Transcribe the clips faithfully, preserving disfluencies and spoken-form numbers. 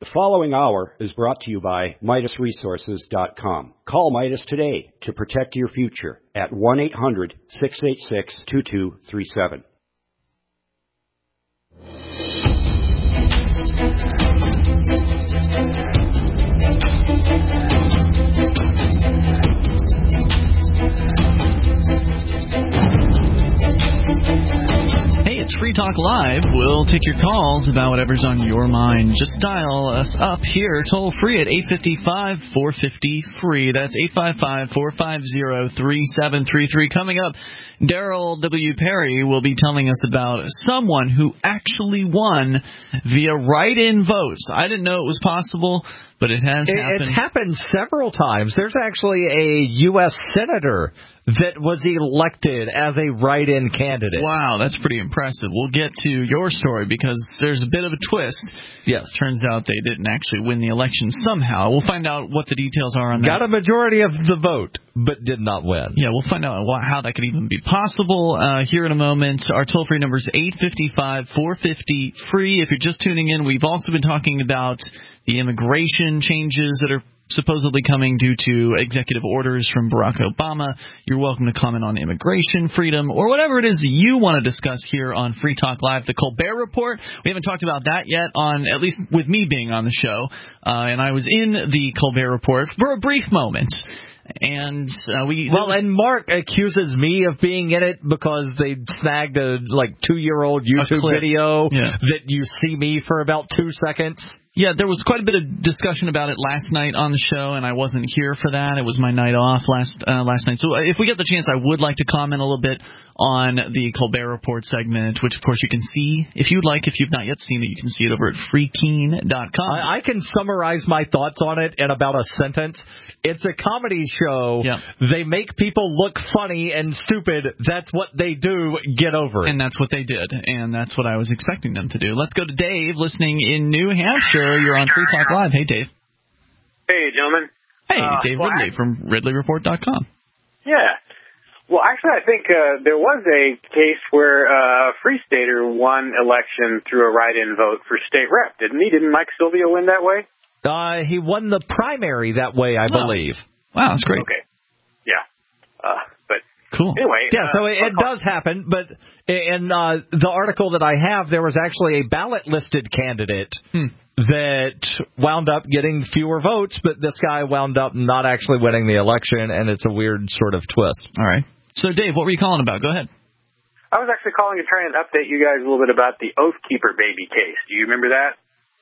The following hour is brought to you by Midas Resources dot com. Call Midas today to protect your future at one eight hundred, six eight six, two two three seven. It's Free Talk Live. We'll take your calls about whatever's on your mind. Just dial us up here toll free at eight five five, four five zero, free. That's eight five five, four five zero, three seven three three. Coming up, Daryl W. Perry will be telling us about someone who actually won via write-in votes. I didn't know it was possible, but it has it, happened. It's happened several times. There's actually a U S senator that was elected as a write-in candidate. Wow, that's pretty impressive. We'll get to your story because there's a bit of a twist. Yes. Turns out they didn't actually win the election somehow. We'll find out what the details are on that. Got a majority of the vote, but did not win. Yeah, we'll find out how that could even be possible uh, here in a moment. Our toll-free number is eight five five, four five zero, free. If you're just tuning in, we've also been talking about the immigration changes that are supposedly coming due to executive orders from Barack Obama. You're welcome to comment on immigration freedom or whatever it is that you want to discuss here on Free Talk Live. The Colbert Report, we haven't talked about that yet, on at least with me being on the show. Uh, and I was in the Colbert Report for a brief moment. And uh, we well, and Mark accuses me of being in it because they snagged a like two-year-old YouTube video yeah. that you see me for about two seconds. Yeah, there was quite a bit of discussion about it last night on the show, and I wasn't here for that. It was my night off last uh, last night. So if we get the chance, I would like to comment a little bit on the Colbert Report segment, which, of course, you can see. If you'd like, if you've not yet seen it, you can see it over at free keen dot com. I, I can summarize my thoughts on it in about a sentence. It's a comedy show. Yep. They make people look funny and stupid. That's what they do. Get over it. And that's what they did, and that's what I was expecting them to do. Let's go to Dave, listening in New Hampshire. You're on Free Talk Live. Hey, Dave. Hey, gentlemen. Hey, uh, Dave well, Ridley I, from Ridley Report dot com. Yeah. Well, actually, I think uh, there was a case where uh, a Free Stater won election through a write-in vote for state rep, didn't he? Didn't Mike Silvio win that way? Uh, he won the primary that way, I oh. believe. Wow, that's great. Okay. Yeah. Uh, but cool. Anyway. Yeah, uh, so it, it does happen, but in uh, the article that I have, there was actually a ballot-listed candidate hmm. that wound up getting fewer votes, but this guy wound up not actually winning the election, and it's a weird sort of twist. All right. So, Dave, what were you calling about? Go ahead. I was actually calling to try and update you guys a little bit about the Oath Keeper baby case. Do you remember that?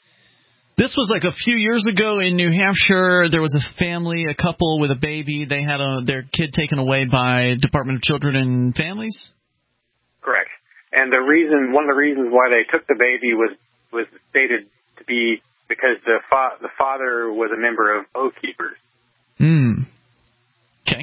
This was like a few years ago in New Hampshire. There was a family, a couple with a baby. They had a, their kid taken away by Department of Children and Families? Correct. And the reason, one of the reasons why they took the baby was, was stated to be because the fa- the father was a member of Oath Keepers. Hmm. Okay.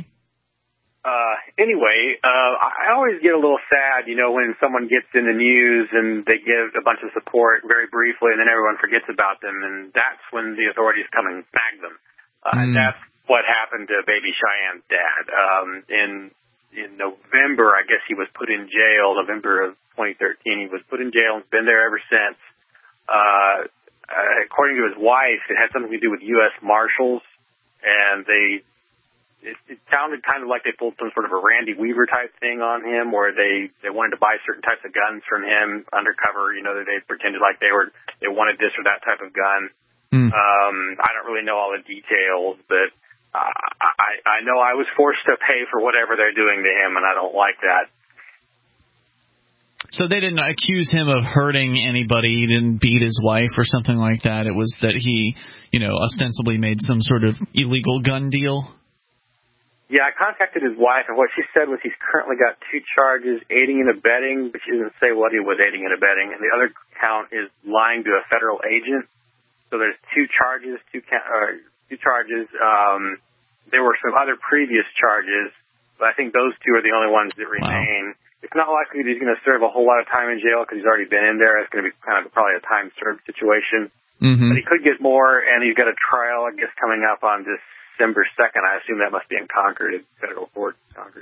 Uh, anyway, uh, I always get a little sad, you know, when someone gets in the news and they give a bunch of support very briefly and then everyone forgets about them, and that's when the authorities come and snag them. Uh, mm. And that's what happened to baby Cheyenne's dad. Um, in in November, I guess he was put in jail, November of twenty thirteen. He was put in jail and has been there ever since. Uh, uh, according to his wife, it had something to do with U S Marshals, and they It, it sounded kind of like they pulled some sort of a Randy Weaver type thing on him, where they, they wanted to buy certain types of guns from him undercover. You know, they pretended like they were they wanted this or that type of gun. Mm. Um, I don't really know all the details, but uh, I, I know I was forced to pay for whatever they're doing to him, and I don't like that. So they didn't accuse him of hurting anybody. He didn't beat his wife or something like that. It was that he, you know, ostensibly made some sort of illegal gun deal. Yeah, I contacted his wife, and what she said was he's currently got two charges, aiding and abetting, but she didn't say what he was aiding and abetting. And the other count is lying to a federal agent. So there's two charges, two uh, two charges. Um, there were some other previous charges, but I think those two are the only ones that remain. Wow. It's not likely that he's going to serve a whole lot of time in jail because he's already been in there. It's going to be kind of probably a time-served situation. Mm-hmm. But he could get more, and he's got a trial, I guess, coming up on December second. I assume that must be in Concord, federal court in Concord.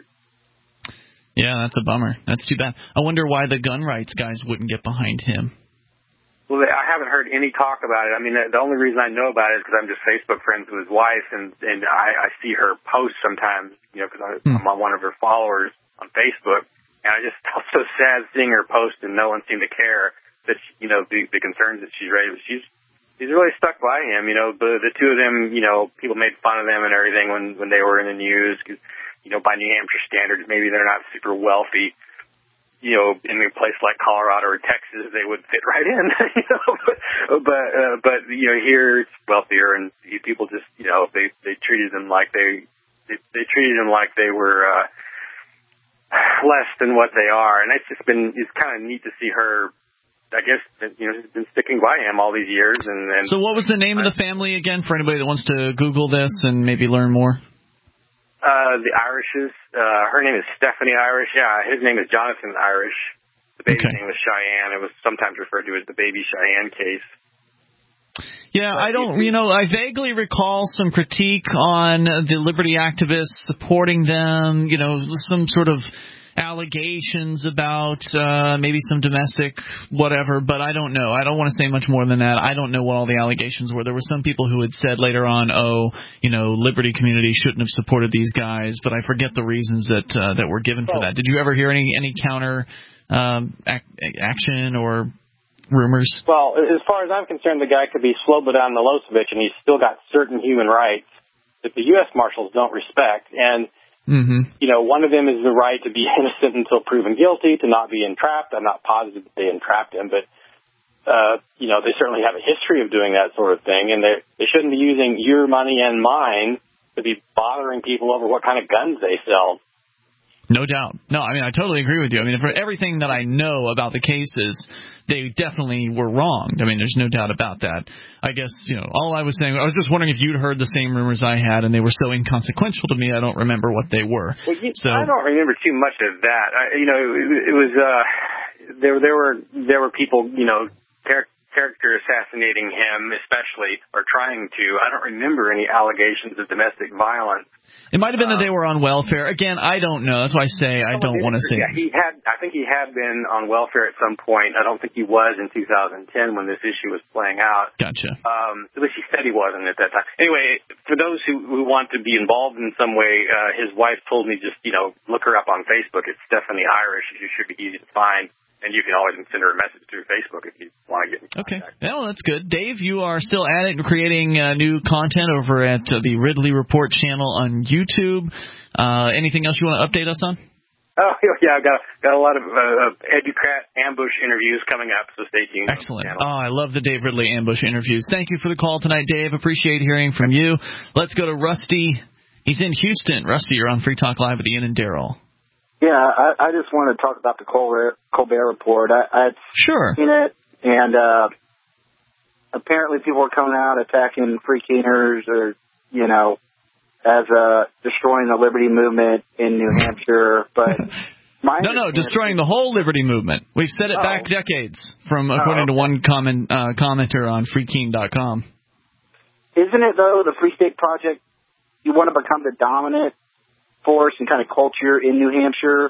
Yeah, that's a bummer. That's too bad. I wonder why the gun rights guys wouldn't get behind him. Well, I haven't heard any talk about it. I mean, the only reason I know about it is because I'm just Facebook friends with his wife, and and I, I see her post sometimes, you know, because hmm. I'm on one of her followers on Facebook, and I just felt so sad seeing her post, and no one seemed to care that she, you know the the concerns that she's raised. She's she's really stuck by him. You know, the the two of them, you know, people made fun of them and everything when when they were in the news, because you know, by New Hampshire standards, maybe they're not super wealthy. You know, in a place like Colorado or Texas, they would fit right in. You know, but but, uh, but you know, here it's wealthier, and people just, you know, they they treated them like they they, they treated them like they were uh, less than what they are, and it's just been it's kind of neat to see her. I guess, you know, she's been sticking by him all these years. And, and so, what was the name of the family again for anybody that wants to Google this and maybe learn more? Uh, the Irishes. Uh, her name is Stephanie Irish. Yeah, his name is Jonathan Irish. The baby's okay. name was Cheyenne. It was sometimes referred to as the Baby Cheyenne case. Yeah, I don't, you know, I vaguely recall some critique on the liberty activists supporting them, you know, some sort of allegations about uh, maybe some domestic whatever, but I don't know. I don't want to say much more than that. I don't know what all the allegations were. There were some people who had said later on, oh, you know, liberty community shouldn't have supported these guys, but I forget the reasons that uh, that were given for that. Did you ever hear any, any counter um, ac- action or rumors? Well, as far as I'm concerned, the guy could be Slobodan Milosevic, and he's still got certain human rights that the U S Marshals don't respect, and Mm-hmm. you know, one of them is the right to be innocent until proven guilty, to not be entrapped. I'm not positive that they entrapped him, but, uh, you know, they certainly have a history of doing that sort of thing, and they they shouldn't be using your money and mine to be bothering people over what kind of guns they sell. No doubt. No, I mean, I totally agree with you. I mean, for everything that I know about the cases, they definitely were wronged. I mean, there's no doubt about that. I guess, you know, all I was saying, I was just wondering if you'd heard the same rumors I had, and they were so inconsequential to me, I don't remember what they were. Well, you, so, I don't remember too much of that. I, you know, it, it was, uh, there, there were, there were people, you know, char- character assassinating him, especially, or trying to. I don't remember any allegations of domestic violence. It might have been that they were on welfare. Again, I don't know. That's why I say I don't want to say. Yeah, he had. I think he had been on welfare at some point. I don't think he was in two thousand ten when this issue was playing out. Gotcha. Um, at least he said he wasn't at that time. Anyway, for those who, who want to be involved in some way, uh, his wife told me just, you know, look her up on Facebook. It's Stephanie Irish. She should be easy to find. And you can always send her a message through Facebook if you want to get in contact. Okay. Well, that's good. Dave, you are still at it and creating uh, new content over at uh, the Ridley Report channel on YouTube. Uh, anything else you want to update us on? Oh, yeah, I've got, got a lot of uh, Educrat ambush interviews coming up, so stay tuned. Excellent. Oh, I love the Dave Ridley ambush interviews. Thank you for the call tonight, Dave. Appreciate hearing from you. Let's go to Rusty. He's in Houston. Rusty, you're on Free Talk Live with Ian and Daryl. Yeah, I, I just want to talk about the Colbert, Colbert Report. I, I've sure. seen it, and uh, apparently people are coming out attacking free keeners or, you know, as uh, destroying the liberty movement in New Hampshire. But my no, no, destroying the whole liberty movement. We've said it oh. back decades, from according oh, okay. to one comment uh, commenter on free keen dot com. Isn't it, though, the Free State Project, you want to become the dominant force and kind of culture in New Hampshire?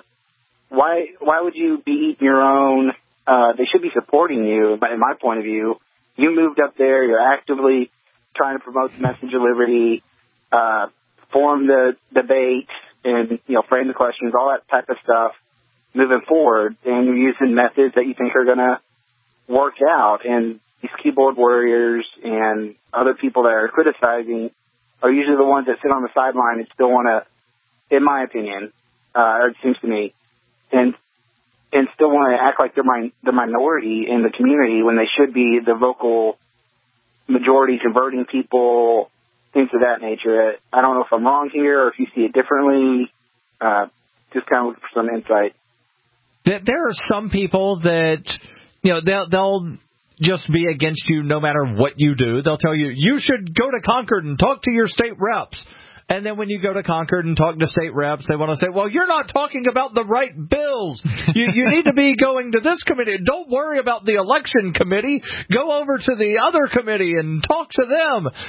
Why why would you be eating your own? Uh, they should be supporting you, in my point of view. You moved up there. You're actively trying to promote the message of liberty, uh, form the debate, and, you know, frame the questions, all that type of stuff moving forward. And you're using methods that you think are going to work out. And these keyboard warriors and other people that are criticizing are usually the ones that sit on the sideline and still want to, in my opinion, uh, or it seems to me, and and still want to act like they're my, the minority in the community when they should be the vocal majority, converting people, things of that nature. I don't know if I'm wrong here or if you see it differently. Uh, just kind of looking for some insight. There are some people that, you know, they'll, they'll just be against you no matter what you do. They'll tell you, you should go to Concord and talk to your state reps. And then when you go to Concord and talk to state reps, they want to say, well, you're not talking about the right bills. You, you need to be going to this committee. Don't worry about the election committee. Go over to the other committee and talk to them.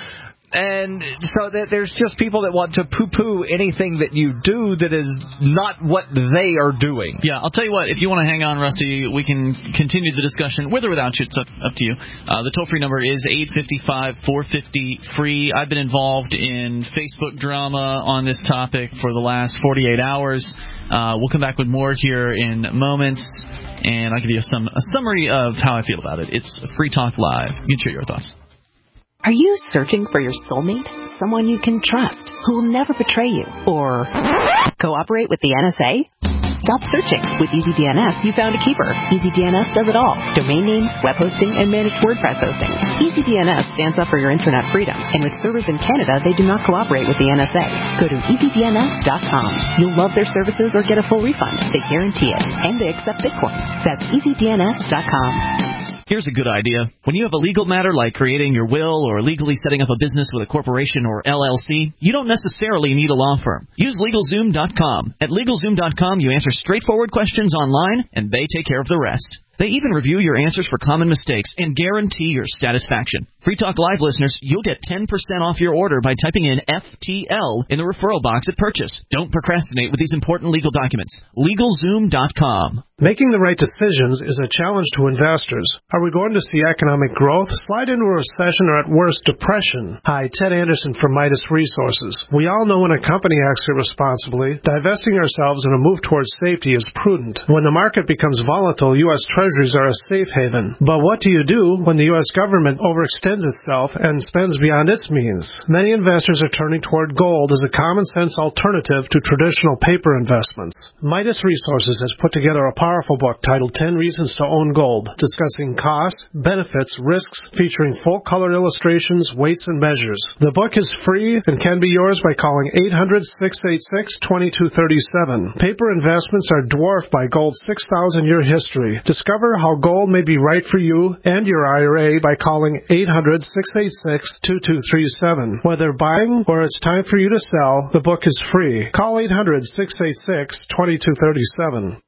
And so that there's just people that want to poo-poo anything that you do that is not what they are doing. Yeah, I'll tell you what, if you want to hang on, Rusty, we can continue the discussion with or without you. It's up, up to you. Uh, the toll-free number is eight five five, four five zero, free. I've been involved in Facebook drama on this topic for the last forty-eight hours. Uh, we'll come back with more here in moments, and I'll give you some a summary of how I feel about it. It's Free Talk Live. You can share your thoughts. Are you searching for your soulmate? Someone you can trust, who will never betray you, or cooperate with the N S A? Stop searching. With EasyDNS, you found a keeper. EasyDNS does it all. Domain names, web hosting, and managed WordPress hosting. EasyDNS stands up for your internet freedom, and with servers in Canada, they do not cooperate with the N S A. Go to easy D N S dot com. You'll love their services or get a full refund. They guarantee it, and they accept Bitcoin. That's easy D N S dot com. Here's a good idea. When you have a legal matter like creating your will or legally setting up a business with a corporation or L L C, you don't necessarily need a law firm. Use LegalZoom dot com. At LegalZoom dot com, you answer straightforward questions online, and they take care of the rest. They even review your answers for common mistakes and guarantee your satisfaction. Free Talk Live listeners, you'll get ten percent off your order by typing in F T L in the referral box at purchase. Don't procrastinate with these important legal documents. LegalZoom dot com. Making the right decisions is a challenge to investors. Are we going to see economic growth, slide into a recession, or at worst, depression? Hi, Ted Anderson from Midas Resources. We all know when a company acts irresponsibly, divesting ourselves in a move towards safety is prudent. When the market becomes volatile, U S Treasuries are a safe haven. But what do you do when the U S government overextends itself and spends beyond its means? Many investors are turning toward gold as a common-sense alternative to traditional paper investments. Midas Resources has put together a powerful book titled ten Reasons to Own Gold, discussing costs, benefits, risks, featuring full-color illustrations, weights, and measures. The book is free and can be yours by calling eight hundred, six eight six, two two three seven. Paper investments are dwarfed by gold's six thousand year history. Discover how gold may be right for you and your I R A by calling eight hundred, six eight six, two two three seven. Whether buying or it's time for you to sell, the book is free. Call eight hundred, six eight six, two two three seven.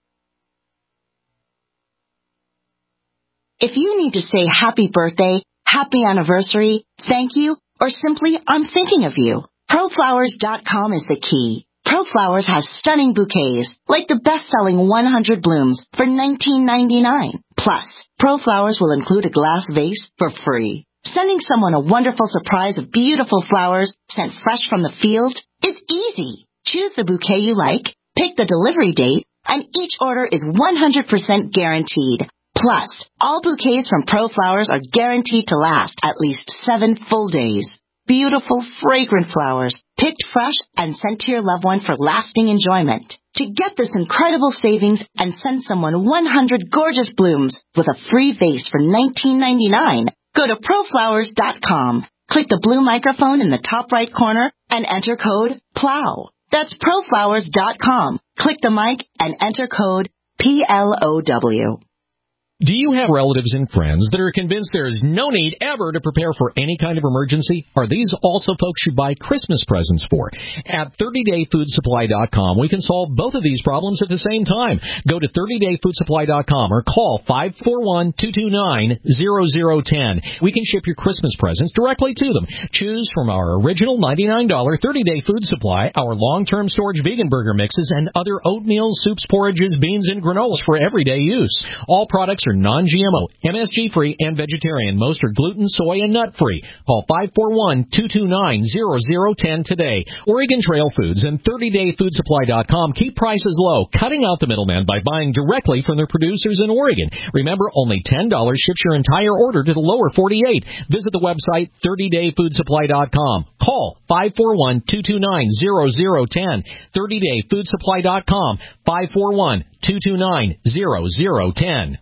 If you need to say happy birthday, happy anniversary, thank you, or simply I'm thinking of you, pro flowers dot com is the key. ProFlowers has stunning bouquets, like the best-selling one hundred blooms for nineteen ninety-nine. Plus, ProFlowers will include a glass vase for free. Sending someone a wonderful surprise of beautiful flowers sent fresh from the field is easy. Choose the bouquet you like, pick the delivery date, and each order is one hundred percent guaranteed. Plus, all bouquets from ProFlowers are guaranteed to last at least seven full days. Beautiful, fragrant flowers, picked fresh and sent to your loved one for lasting enjoyment. To get this incredible savings and send someone one hundred gorgeous blooms with a free vase for nineteen ninety-nine, go to pro flowers dot com. Click the blue microphone in the top right corner and enter code PLOW. That's pro flowers dot com. Click the mic and enter code P L O W. Do you have relatives and friends that are convinced there is no need ever to prepare for any kind of emergency? Are these also folks you buy Christmas presents for? At thirty day food supply dot com, we can solve both of these problems at the same time. Go to thirty day food supply dot com or call five four one, two two nine, zero zero one zero. We can ship your Christmas presents directly to them. Choose from our original ninety-nine dollars thirty day food supply, our long-term storage vegan burger mixes, and other oatmeal, soups, porridges, beans, and granolas for everyday use. All products are non G M O, M S G-free, and vegetarian. Most are gluten, soy, and nut-free. Call five four one, two two nine, zero zero one zero today. Oregon Trail Foods and thirty day food supply dot com keep prices low, cutting out the middleman by buying directly from their producers in Oregon. Remember, only ten dollars ships your entire order to the lower forty-eight. Visit the website thirty day food supply dot com. Call five four one, two two nine, zero zero one zero. thirty day food supply dot com, five four one, two two nine, zero zero one zero.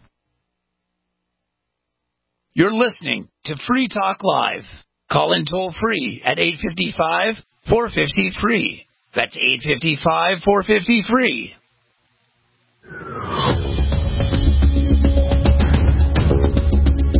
You're listening to Free Talk Live. Call in toll free at eight five five, four five zero, free. That's eight five five, four five zero, free.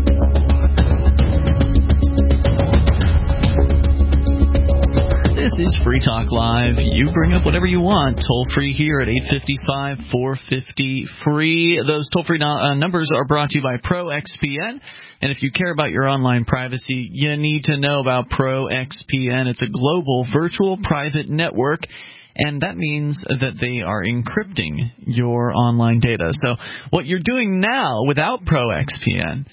This is is Free Talk Live. You bring up whatever you want. Toll free here at eight five five, four five zero, free. Those toll-free no- uh, numbers are brought to you by ProXPN. And if you care about your online privacy, you need to know about ProXPN. It's a global virtual private network, and that means that they are encrypting your online data. So what you're doing now without ProXPN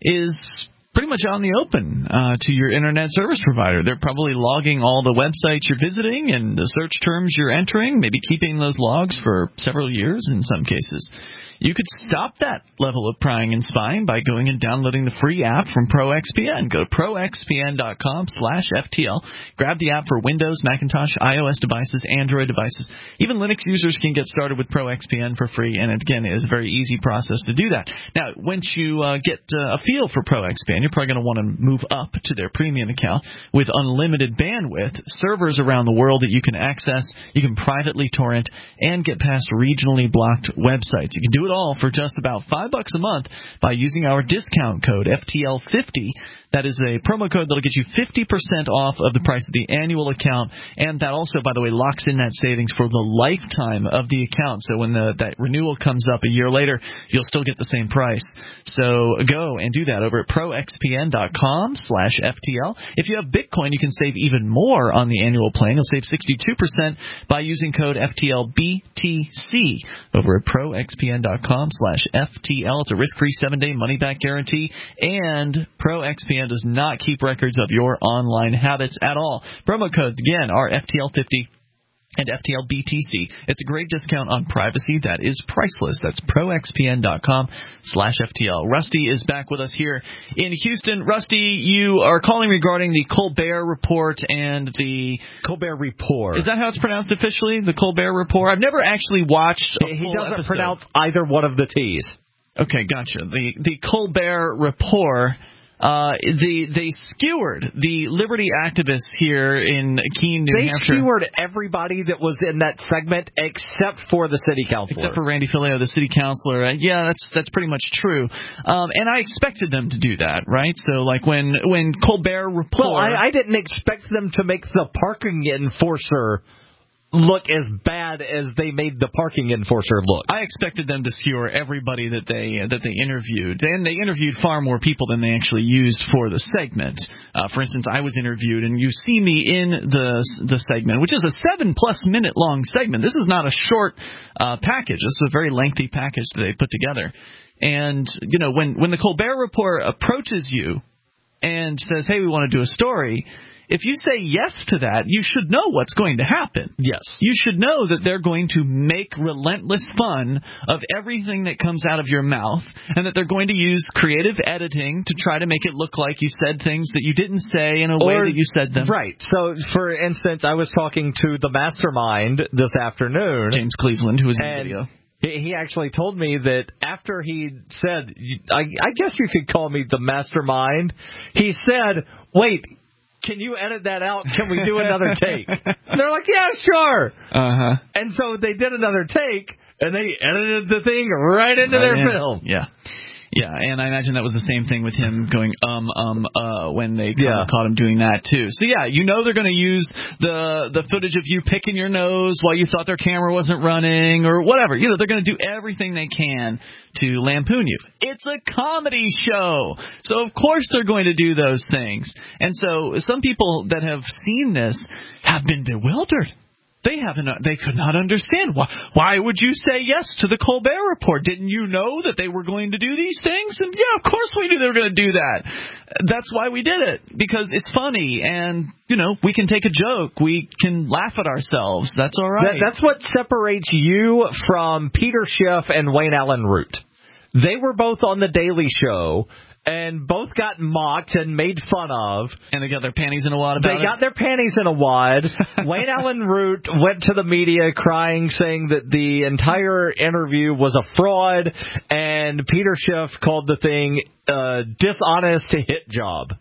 is pretty much out in the open uh, to your internet service provider. They're probably logging all the websites you're visiting and the search terms you're entering, maybe keeping those logs for several years in some cases. You could stop that level of prying and spying by going and downloading the free app from ProXPN. Go to ProXPN.com slash FTL. Grab the app for Windows, Macintosh, iOS devices, Android devices. Even Linux users can get started with ProXPN for free, and again, it is a very easy process to do that. Now, once you uh, get uh, a feel for ProXPN, you're probably going to want to move up to their premium account with unlimited bandwidth, servers around the world that you can access, you can privately torrent, and get past regionally blocked websites. You can do it all for just about five bucks a month by using our discount code F T L fifty. That is a promo code that will get you fifty percent off of the price of the annual account, and that also, by the way, locks in that savings for the lifetime of the account. So when the, that renewal comes up a year later, you'll still get the same price. So go and do that over at ProXPN.com slash FTL. If you have Bitcoin, you can save even more on the annual plan. You'll save sixty-two percent by using code F T L B T C over at ProXPN.com slash FTL. It's a risk-free seven-day money-back guarantee, and ProXPN does not keep records of your online habits at all. Promo codes, again, are F T L fifty and F T L B T C. It's a great discount on privacy that is priceless. That's ProXPN.com slash FTL. Rusty is back with us here in Houston. Rusty, you are calling regarding the Colbert Report and the... Colbert Report. Is that how it's pronounced officially, the Colbert Report? I've never actually watched a He full doesn't episode. pronounce either one of the T's. Okay, gotcha. The, the Colbert Report... Uh, they they skewered the liberty activists here in Keene, New they Hampshire. They skewered everybody that was in that segment except for the city councilor. Except for Randy Filio, the city councilor. Uh, yeah, that's that's pretty much true. Um, and I expected them to do that, right? So, like, when, when Colbert Report... Well, I, I didn't expect them to make the parking enforcer look as bad as they made the parking enforcer look. I expected them to skewer everybody that they uh, that they interviewed, and they interviewed far more people than they actually used for the segment. Uh, for instance, I was interviewed, and you see me in the the segment, which is a seven plus minute long segment. This is not a short uh, package. This is a very lengthy package that they put together. And you know, when when the Colbert Report approaches you and says, "Hey, we want to do a story," if you say yes to that, you should know what's going to happen. Yes. You should know that they're going to make relentless fun of everything that comes out of your mouth, and that they're going to use creative editing to try to make it look like you said things that you didn't say in a or, way that you said them. Right. So, for instance, I was talking to the mastermind this afternoon. James Cleveland, who was in the video. He actually told me that after he said, I, I guess you could call me the mastermind, he said, wait, can you edit that out? Can we do another take? And they're like, yeah, sure. Uh-huh. And so they did another take, and they edited the thing right into right their in. film. Yeah. Yeah, and I imagine that was the same thing with him going um um uh when they kind yeah. of caught him doing that too. So yeah, you know they're going to use the the footage of you picking your nose while you thought their camera wasn't running or whatever. You know, they're going to do everything they can to lampoon you. It's a comedy show, so of course they're going to do those things. And so some people that have seen this have been bewildered. They haven't. They could not understand why. Why would you say yes to the Colbert Report? Didn't you know that they were going to do these things? And yeah, of course we knew they were going to do that. That's why we did it, because it's funny, and you know we can take a joke, we can laugh at ourselves. That's all right. That, that's what separates you from Peter Schiff and Wayne Allen Root. They were both on the Daily Show. And both got mocked and made fun of. And they got their panties in a wad about They it? got their panties in a wad. Wayne Allen Root went to the media crying, saying that the entire interview was a fraud. And Peter Schiff called the thing uh, dishonest hit job.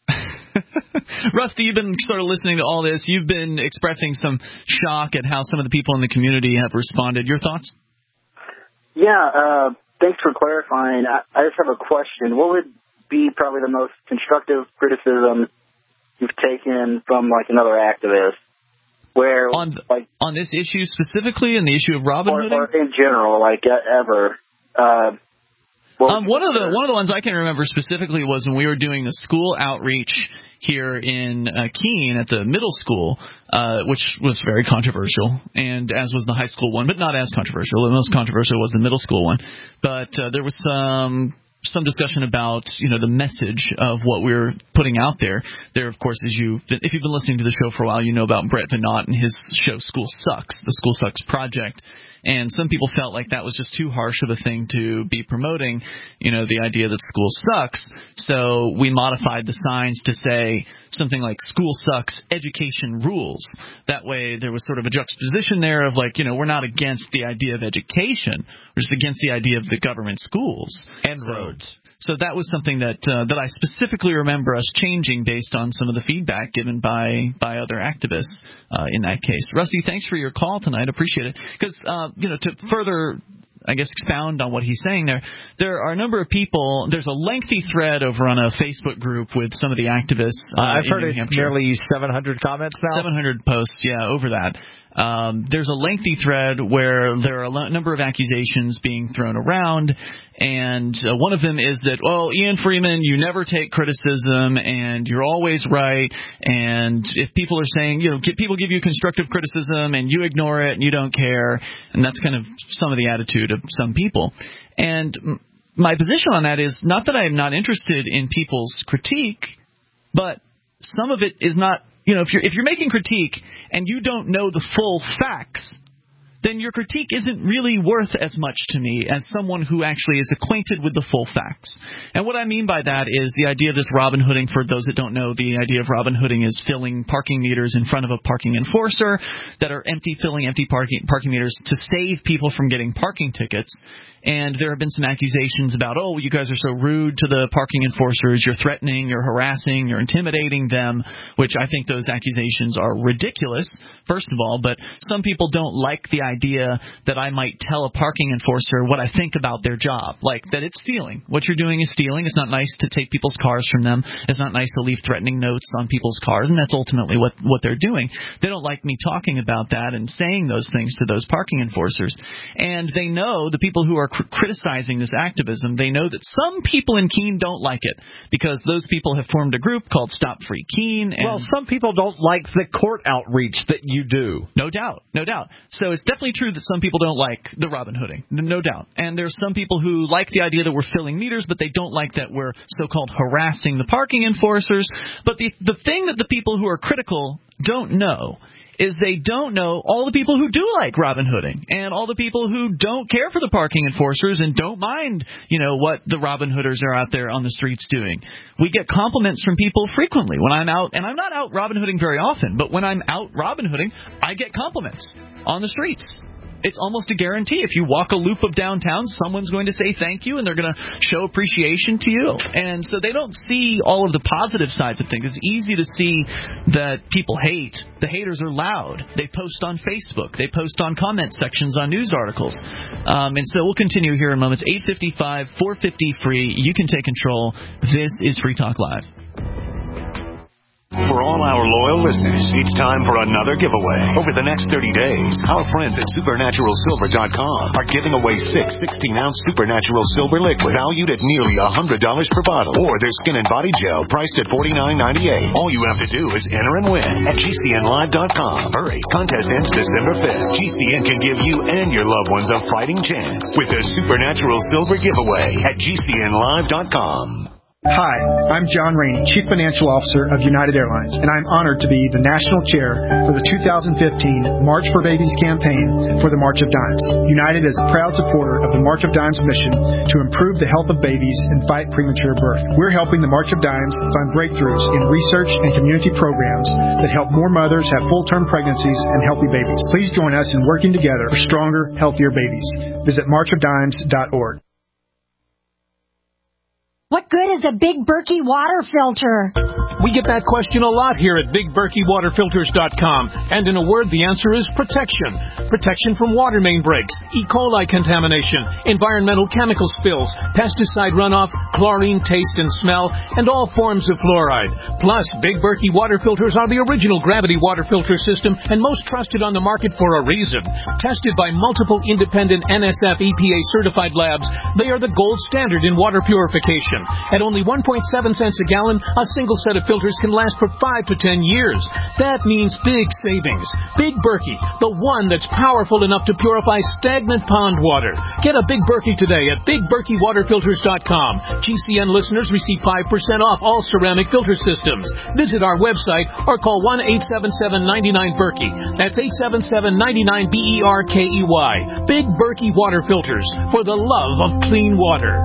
Rusty, you've been sort of listening to all this. You've been expressing some shock at how some of the people in the community have responded. Your thoughts? Yeah, uh... thanks for clarifying. I, I just have a question. What would be probably the most constructive criticism you've taken from, like, another activist? Where on like on this issue specifically, and the issue of Robin or, Hooding, or in general, like uh, ever. Uh, Um, one of the one of the ones I can remember specifically was when we were doing the school outreach here in uh, Keene at the middle school, uh, which was very controversial, and as was the high school one, but not as controversial. The most controversial was the middle school one. But uh, there was some some discussion about, you know, the message of what we were putting out there. There, of course, as you if you've been listening to the show for a while, you know about Brett Venant and his show School Sucks, the School Sucks Project. And some people felt like that was just too harsh of a thing to be promoting, you know, the idea that school sucks. So we modified the signs to say something like school sucks, education rules. That way there was sort of a juxtaposition there of like, you know, we're not against the idea of education. We're just against the idea of the government schools. And so, roads. So that was something that uh, that I specifically remember us changing based on some of the feedback given by by other activists uh, in that case. Rusty, thanks for your call tonight. Appreciate it. Because, uh, you know, to further, I guess, expound on what he's saying there, there are a number of people. There's a lengthy thread over on a Facebook group with some of the activists. Uh, uh, I've in heard New it's Hampshire. nearly seven hundred comments now. seven hundred posts, yeah, over that. Um, there's a lengthy thread where there are a lo- number of accusations being thrown around, and uh, one of them is that, well, Ian Freeman, you never take criticism, and you're always right, and if people are saying, you know, get, people give you constructive criticism, and you ignore it, and you don't care, and that's kind of some of the attitude of some people. And m- my position on that is not that I am not interested in people's critique, but some of it is not. You know, if you're if you're making critique and you don't know the full facts, then your critique isn't really worth as much to me as someone who actually is acquainted with the full facts. And what I mean by that is the idea of this Robin Hooding. For those that don't know, the idea of Robin Hooding is filling parking meters in front of a parking enforcer that are empty, filling empty parking parking meters to save people from getting parking tickets. And there have been some accusations about, oh, you guys are so rude to the parking enforcers, you're threatening, you're harassing, you're intimidating them, which I think those accusations are ridiculous, first of all. But some people don't like the idea that I might tell a parking enforcer what I think about their job, like that it's stealing. What you're doing is stealing. It's not nice to take people's cars from them. It's not nice to leave threatening notes on people's cars, and that's ultimately what, what they're doing. They don't like me talking about that and saying those things to those parking enforcers. And they know, the people who are cr- criticizing this activism, they know that some people in Keene don't like it because those people have formed a group called Stop Free Keene. And well, some people don't like the court outreach that you do. No doubt, no doubt. So it's definitely true that some people don't like the Robin Hooding, no doubt. And there's some people who like the idea that we're filling meters, but they don't like that we're so-called harassing the parking enforcers. But the the thing that the people who are critical don't know is they don't know all the people who do like Robin Hooding and all the people who don't care for the parking enforcers and don't mind, you know, what the Robin Hooders are out there on the streets doing. We get compliments from people frequently when I'm out, and I'm not out Robin Hooding very often, but when I'm out Robin Hooding, I get compliments on the streets. It's almost a guarantee. If you walk a loop of downtown, someone's going to say thank you, and they're going to show appreciation to you. And so they don't see all of the positive sides of things. It's easy to see that people hate. The haters are loud. They post on Facebook. They post on comment sections on news articles. Um, and so we'll continue here in moments. eight five five, four five zero, free. You can take control. This is Free Talk Live. For all our loyal listeners, it's time for another giveaway. Over the next thirty days, our friends at Supernatural Silver dot com are giving away six sixteen-ounce Supernatural Silver liquid valued at nearly one hundred dollars per bottle, or their skin and body gel priced at forty-nine ninety-eight. All you have to do is enter and win at G C N Live dot com. Hurry, contest ends December fifth. G C N can give you and your loved ones a fighting chance with the Supernatural Silver giveaway at G C N Live dot com. Hi, I'm John Rainey, Chief Financial Officer of United Airlines, and I'm honored to be the National Chair for the two thousand fifteen March for Babies campaign for the March of Dimes. United is a proud supporter of the March of Dimes mission to improve the health of babies and fight premature birth. We're helping the March of Dimes fund breakthroughs in research and community programs that help more mothers have full-term pregnancies and healthy babies. Please join us in working together for stronger, healthier babies. Visit march of dimes dot org. What good is a big Berkey water filter? We get that question a lot here at Big Berkey Water Filters dot com. And in a word, the answer is protection. Protection from water main breaks, E. coli contamination, environmental chemical spills, pesticide runoff, chlorine taste and smell, and all forms of fluoride. Plus, Big Berkey Water Filters are the original gravity water filter system and most trusted on the market for a reason. Tested by multiple independent N S F E P A certified labs, they are the gold standard in water purification. At only one point seven cents a gallon, a single set of filters can last for five to ten years. That means big savings. Big Berkey, the one that's powerful enough to purify stagnant pond water. Get a Big Berkey today at Big Berkey Water Filters dot com. G C N listeners receive five percent off all ceramic filter systems. Visit our website or call one eight seven seven, nine nine, Berkey. That's eight seven seven, nine nine, B E R K E Y. Big Berkey Water Filters, for the love of clean water.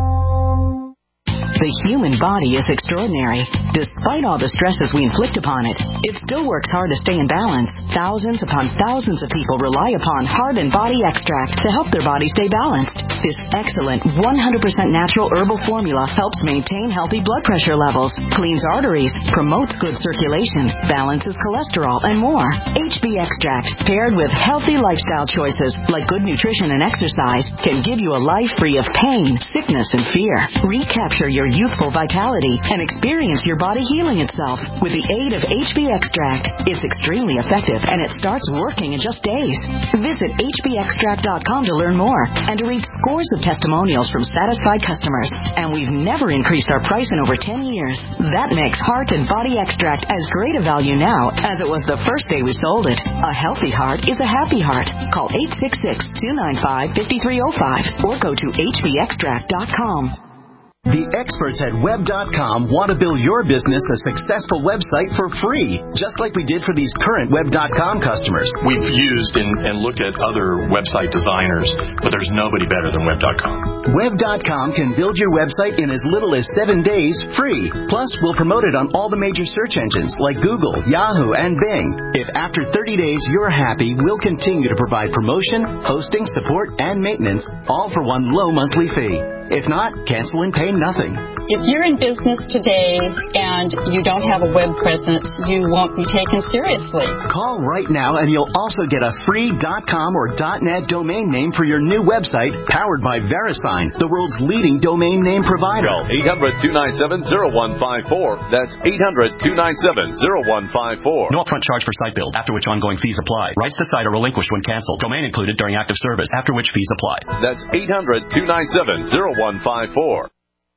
The human body is extraordinary. Despite all the stresses we inflict upon it, it still works hard to stay in balance. Thousands upon thousands of people rely upon Heart and Body Extract to help their body stay balanced. This excellent one hundred percent natural herbal formula helps maintain healthy blood pressure levels, cleans arteries, promotes good circulation, balances cholesterol, and more. H B Extract, paired with healthy lifestyle choices like good nutrition and exercise, can give you a life free of pain, sickness, and fear. Recapture your youthful vitality and experience your body healing itself with the aid of H B Extract. It's extremely effective and it starts working in just days. Visit H B extract dot com to learn more and to read scores of testimonials from satisfied customers. And we've never increased our price in over ten years. That makes Heart and Body Extract as great a value now as it was the first day we sold it. A healthy heart is a happy heart. Call eight six six, two nine five, five three zero five or go to H B extract dot com. The experts at web dot com want to build your business a successful website for free, just like we did for these current web dot com customers. We've used and, and looked at other website designers, but there's nobody better than web dot com. web dot com can build your website in as little as seven days free. Plus, we'll promote it on all the major search engines like Google, Yahoo, and Bing. If after thirty days you're happy, we'll continue to provide promotion, hosting, support, and maintenance, all for one low monthly fee. If not, cancel and pay nothing. If you're in business today and you don't have a web presence, you won't be taken seriously. Call right now and you'll also get a free .com or .net domain name for your new website powered by VeriSign, the world's leading domain name provider. Call eight hundred, two nine seven, zero one five four. That's eight hundred, two nine seven, zero one five four. No upfront charge for site build, after which ongoing fees apply. Rights to site are relinquished when canceled. Domain included during active service, after which fees apply. That's eight hundred, two nine seven, zero one five four.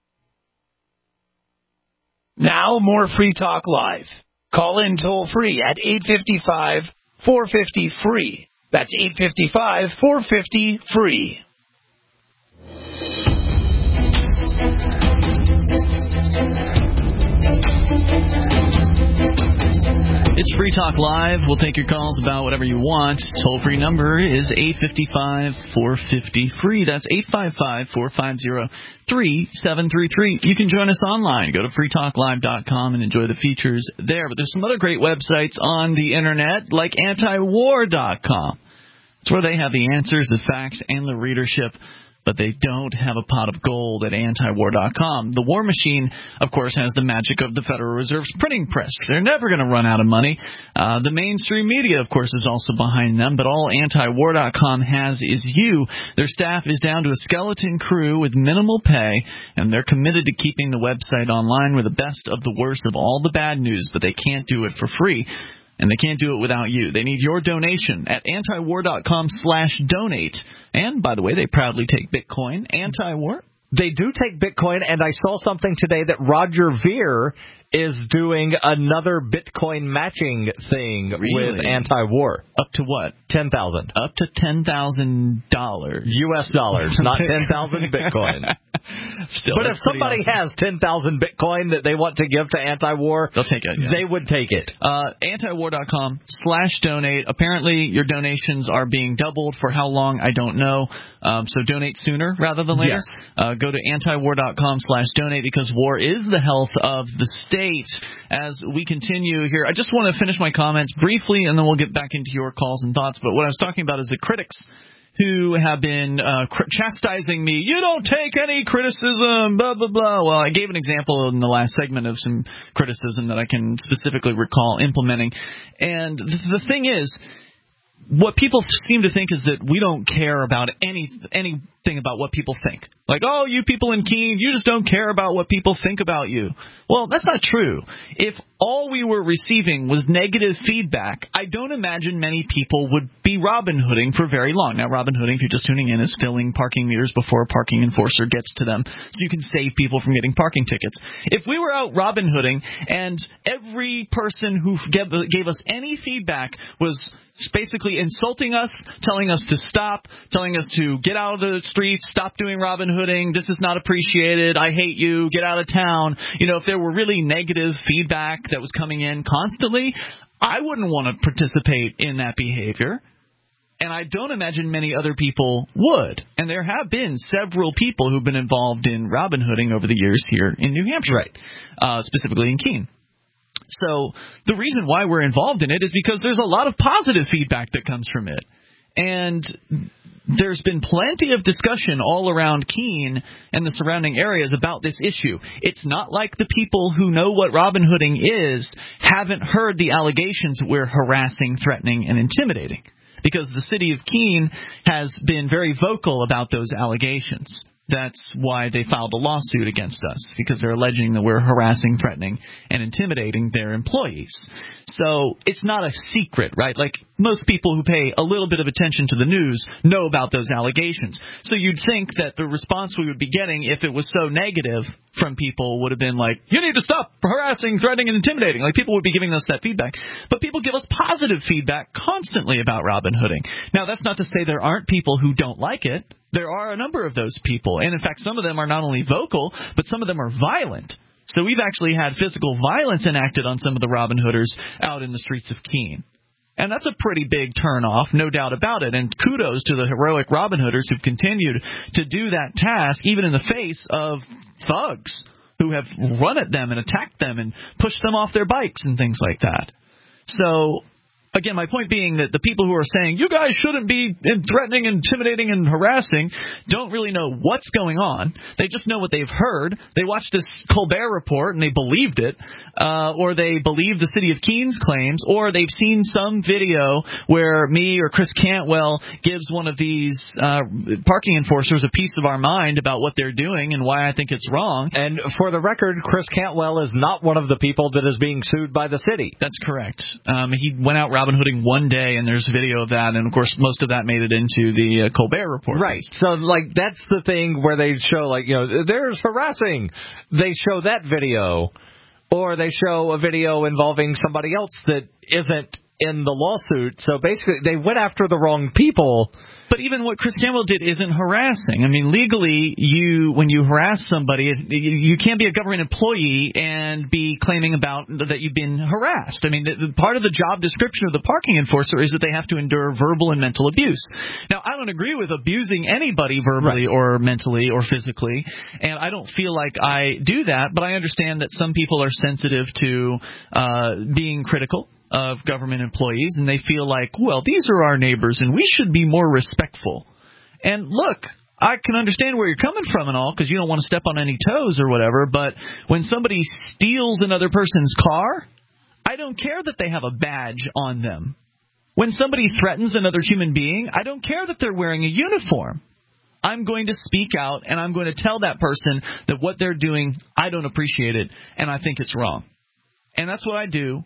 Now, more Free Talk Live. Call in toll free at eight five five, four five zero, free. That's eight five five, four five zero, free. It's Free Talk Live. We'll take your calls about whatever you want. Toll-free number is eight five five, four five zero, free. That's eight five five, four five zero, three seven three three. You can join us online. Go to free talk live dot com and enjoy the features there. But there's some other great websites on the Internet, like anti war dot com. It's where they have the answers, the facts, and the readership. But they don't have a pot of gold at anti war dot com. The War Machine, of course, has the magic of the Federal Reserve's printing press. They're never going to run out of money. Uh, the mainstream media, of course, is also behind them. But all anti war dot com has is you. Their staff is down to a skeleton crew with minimal pay, and they're committed to keeping the website online with the best of the worst of all the bad news. But they can't do it for free. And they can't do it without you. They need your donation at anti war dot com slash donate. And, by the way, they proudly take Bitcoin. Anti-war. They do take Bitcoin, and I saw something today that Roger Ver is doing another Bitcoin matching thing Really? with anti-war. Up to what? ten thousand dollars. Up to ten thousand dollars. U S dollars, not ten thousand Bitcoin. Still, but if somebody awesome. has ten thousand Bitcoin that they want to give to anti-war, they'll take it. Yeah. They would take it. Uh, anti war dot com slash donate. Apparently, your donations are being doubled. For how long, I don't know. Um, so donate sooner rather than later. Yes. Uh, go to anti war dot com slash donate because war is the health of the state. As we continue here, I just want to finish my comments briefly, and then we'll get back into your calls and thoughts. But what I was talking about is the critics who have been uh, cr- chastising me. You don't take any criticism, blah, blah, blah. Well, I gave an example in the last segment of some criticism that I can specifically recall implementing. And th- the thing is, what people seem to think is that we don't care about any anything about what people think. Like, oh, you people in Keene, you just don't care about what people think about you. Well, that's not true. If all we were receiving was negative feedback, I don't imagine many people would be Robin Hooding for very long. Now, Robin Hooding, if you're just tuning in, is filling parking meters before a parking enforcer gets to them, so you can save people from getting parking tickets. If we were out Robin Hooding and every person who gave, gave us any feedback was basically insulting us, telling us to stop, telling us to get out of the streets, stop doing Robin Hooding, this is not appreciated, I hate you, get out of town. You know, if there were really negative feedback that was coming in constantly, I wouldn't want to participate in that behavior. And I don't imagine many other people would. And there have been several people who've been involved in Robin Hooding over the years here in New Hampshire, right. uh, specifically in Keene. So the reason why we're involved in it is because there's a lot of positive feedback that comes from it. And there's been plenty of discussion all around Keene and the surrounding areas about this issue. It's not like the people who know what Robin Hooding is haven't heard the allegations that we're harassing, threatening, and intimidating, because the city of Keene has been very vocal about those allegations. That's why they filed a lawsuit against us, because they're alleging that we're harassing, threatening, and intimidating their employees. So it's not a secret, right? Like, most people who pay a little bit of attention to the news know about those allegations. So you'd think that the response we would be getting, if it was so negative from people, would have been like, you need to stop harassing, threatening, and intimidating. Like, people would be giving us that feedback. But people give us positive feedback constantly about Robin Hooding. Now, that's not to say there aren't people who don't like it. There are a number of those people, and in fact, some of them are not only vocal, but some of them are violent. So we've actually had physical violence enacted on some of the Robin Hooders out in the streets of Keene. And that's a pretty big turnoff, no doubt about it. And kudos to the heroic Robin Hooders who've continued to do that task, even in the face of thugs who have run at them and attacked them and pushed them off their bikes and things like that. So, again, my point being that the people who are saying, you guys shouldn't be threatening, intimidating, and harassing, don't really know what's going on. They just know what they've heard. They watched this Colbert report and they believed it, uh, or they believe the city of Keene's claims, or they've seen some video where me or Chris Cantwell gives one of these uh, parking enforcers a piece of our mind about what they're doing and why I think it's wrong. And for the record, Chris Cantwell is not one of the people that is being sued by the city. That's correct. Um, he went out Robin Hooding one day, and there's video of that, and of course most of that made it into the uh, Colbert report. Right. So, like, that's the thing where they show, like, you know, there's harassing. They show that video, or they show a video involving somebody else that isn't in the lawsuit. So basically, they went after the wrong people. But even what Chris Campbell did isn't harassing. I mean, legally, you when you harass somebody, you can't be a government employee and be claiming about that you've been harassed. I mean, the, the part of the job description of the parking enforcer is that they have to endure verbal and mental abuse. Now, I don't agree with abusing anybody verbally right. or mentally or physically, and I don't feel like I do that, but I understand that some people are sensitive to uh, being critical of government employees, and they feel like, well, these are our neighbors, and we should be more respectful. And look, I can understand where you're coming from and all, because you don't want to step on any toes or whatever, but when somebody steals another person's car, I don't care that they have a badge on them. When somebody threatens another human being, I don't care that they're wearing a uniform. I'm going to speak out, and I'm going to tell that person that what they're doing, I don't appreciate it, and I think it's wrong. And that's what I do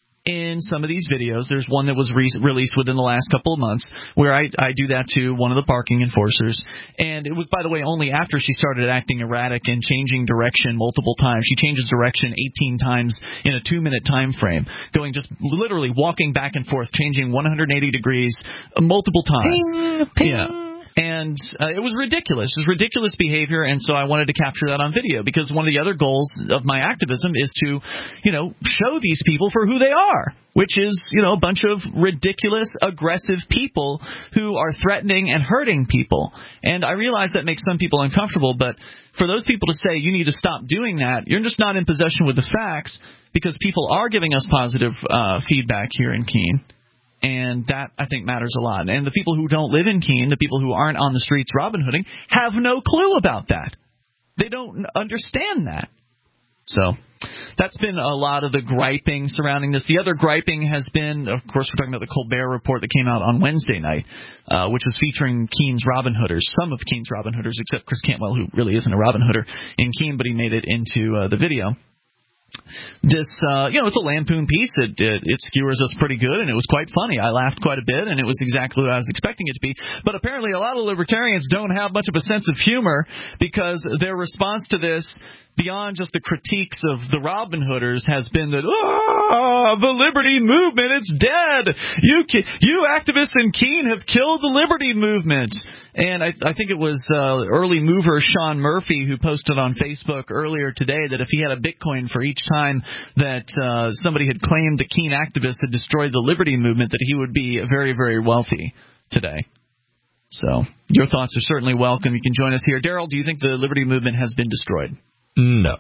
in some of these videos. There's one that was re- released within the last couple of months where I, I do that to one of the parking enforcers. And it was, by the way, only after she started acting erratic and changing direction multiple times. She changes direction eighteen times in a two-minute time frame, going just literally walking back and forth, changing one hundred eighty degrees multiple times. Ping, ping. Yeah. And uh, it was ridiculous. It was ridiculous behavior, and so I wanted to capture that on video, because one of the other goals of my activism is to, you know, show these people for who they are, which is, you know, a bunch of ridiculous, aggressive people who are threatening and hurting people. And I realize that makes some people uncomfortable, but for those people to say you need to stop doing that, you're just not in possession with the facts, because people are giving us positive uh, feedback here in Keene. And that, I think, matters a lot. And the people who don't live in Keene, the people who aren't on the streets Robin Hooding, have no clue about that. They don't understand that. So that's been a lot of the griping surrounding this. The other griping has been, of course, we're talking about the Colbert Report that came out on Wednesday night, uh, which was featuring Keene's Robin Hooders, some of Keene's Robin Hooders, except Chris Cantwell, who really isn't a Robin Hooder in Keene, but he made it into uh, the video. This, uh, you know, it's a lampoon piece. It, it it skewers us pretty good, and it was quite funny. I laughed quite a bit, and it was exactly what I was expecting it to be. But apparently a lot of libertarians don't have much of a sense of humor, because their response to this, beyond just the critiques of the Robin Hooders, has been that, oh, the liberty movement, it's dead. You you activists in Keene have killed the liberty movement. And I, I think it was uh, early mover Sean Murphy who posted on Facebook earlier today that if he had a Bitcoin for each time that uh, somebody had claimed the Keene activists had destroyed the liberty movement, that he would be very, very wealthy today. So your thoughts are certainly welcome. You can join us here. Daryl, do you think the liberty movement has been destroyed? No.